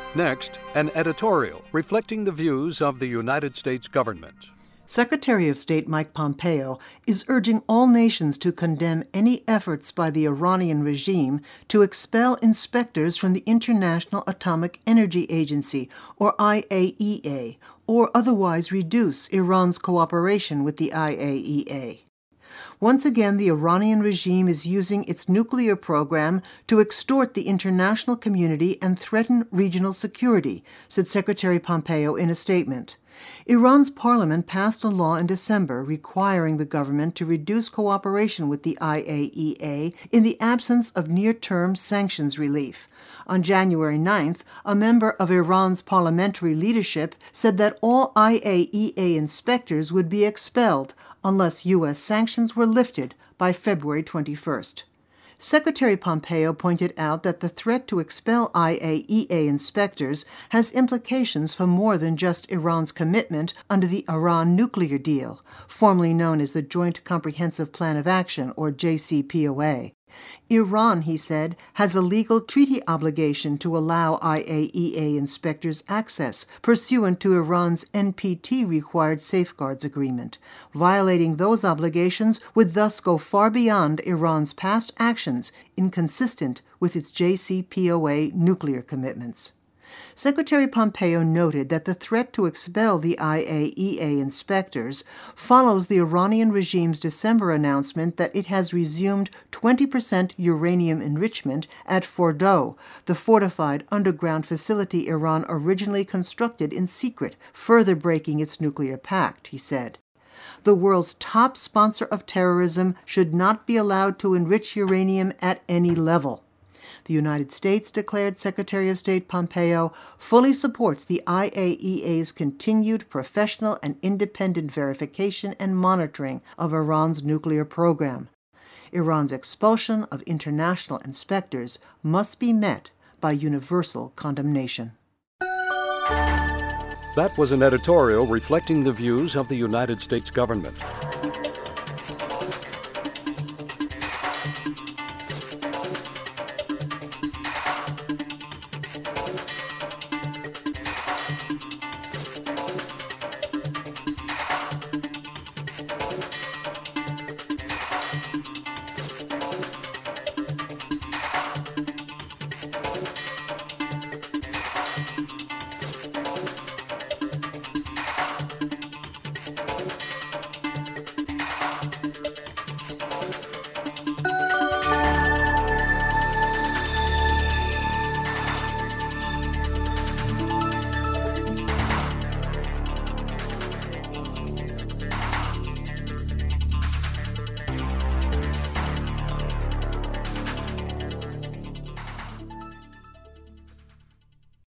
Next, an editorial reflecting the views of the United States government. Secretary of State Mike Pompeo is urging all nations to condemn any efforts by the Iranian regime to expel inspectors from the International Atomic Energy Agency, or IAEA, or otherwise reduce Iran's cooperation with the IAEA. Once again, the Iranian regime is using its nuclear program to extort the international community and threaten regional security, said Secretary Pompeo in a statement. Iran's parliament passed a law in December requiring the government to reduce cooperation with the IAEA in the absence of near-term sanctions relief. On January 9th, a member of Iran's parliamentary leadership said that all IAEA inspectors would be expelled unless U.S. sanctions were lifted by February 21st. Secretary Pompeo pointed out that the threat to expel IAEA inspectors has implications for more than just Iran's commitment under the Iran nuclear deal, formerly known as the Joint Comprehensive Plan of Action, or JCPOA. Iran, he said, has a legal treaty obligation to allow IAEA inspectors access pursuant to Iran's NPT-required safeguards agreement. Violating those obligations would thus go far beyond Iran's past actions, inconsistent with its JCPOA nuclear commitments. Secretary Pompeo noted that the threat to expel the IAEA inspectors follows the Iranian regime's December announcement that it has resumed 20% uranium enrichment at Fordow, the fortified underground facility Iran originally constructed in secret, further breaking its nuclear pact, he said. The world's top sponsor of terrorism should not be allowed to enrich uranium at any level. The United States, declared Secretary of State Pompeo, fully supports the IAEA's continued professional and independent verification and monitoring of Iran's nuclear program. Iran's expulsion of international inspectors must be met by universal condemnation. That was an editorial reflecting the views of the United States government.